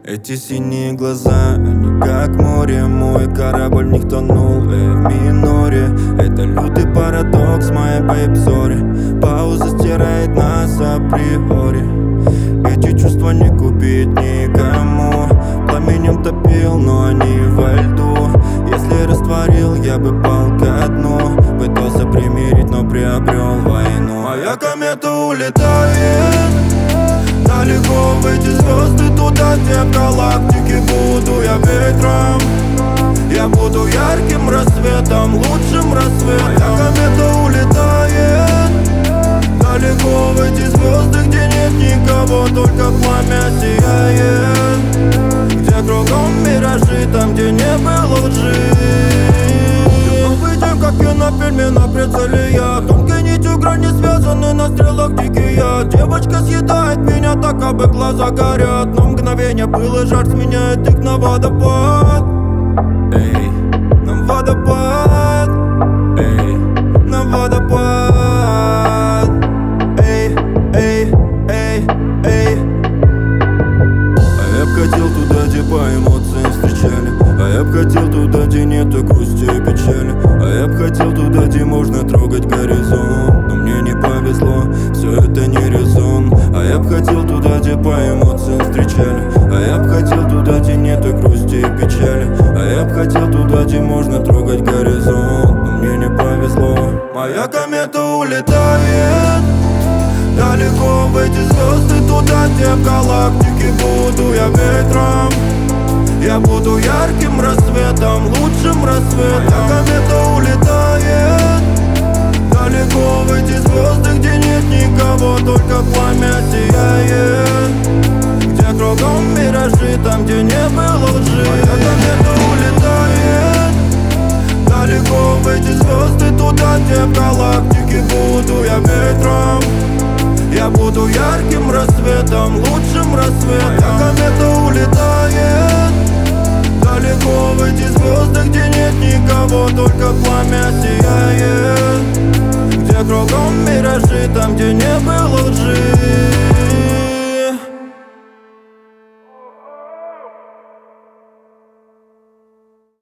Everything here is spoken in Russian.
Эти синие глаза, они как море. Мой корабль в них тонул, в миноре. Это лютый парадокс, моя бэйб, сори. Пауза стирает нас априори. Эти чувства не купить никому. Пламенем топил, но они во льду. Если растворил, я бы пал ко дну. Пытался примирить, но приобрел войну. Моя комета улетает далеко в эти звезды, туда, где в галактике буду я ветром. Я буду ярким рассветом, лучшим рассветом. Моя комета улетает далеко в эти звезды, где нет никого, только пламя сияет. Где кругом миражи, там, где не было лжи. Новый день, как и на фильме, на прицеле я. Тонкой нитью грани связаны, на стрелах дикий я. Девочка съедает меня, так бы глаза горят. Но мгновение было жар, сменяет их на водопад. Эй, на водопад. Эй, на водопад. Эй, эй, эй, эй. А я б хотел туда, где по эмоциям встречали. А я б хотел туда, где нету грусти и печали. А я б хотел туда, где можно трогать горизонт. Но мне не повезло, все это не резон. А я б хотел туда, где по эмоциям встречали. А я б хотел туда, где нету грусти и печали. А я б хотел туда, где можно трогать горизонт. Но мне не повезло. Моя комета улетает далеко в эти звезды, туда, где в галактике буду я ветром. Я буду ярким рассветом, лучшим рассветом. Моя комета улетает далеко в эти звезды, где нет никого, только пламя сияет. Где кругом миражи, там, где не было лжи. Моя комета улетает далеко в эти звезды, туда, где в галактике буду я ветром. Я буду ярким рассветом, лучшим рассветом. Моя комета улетает далеко в эти звезды, где нет никого, только пламя сияет.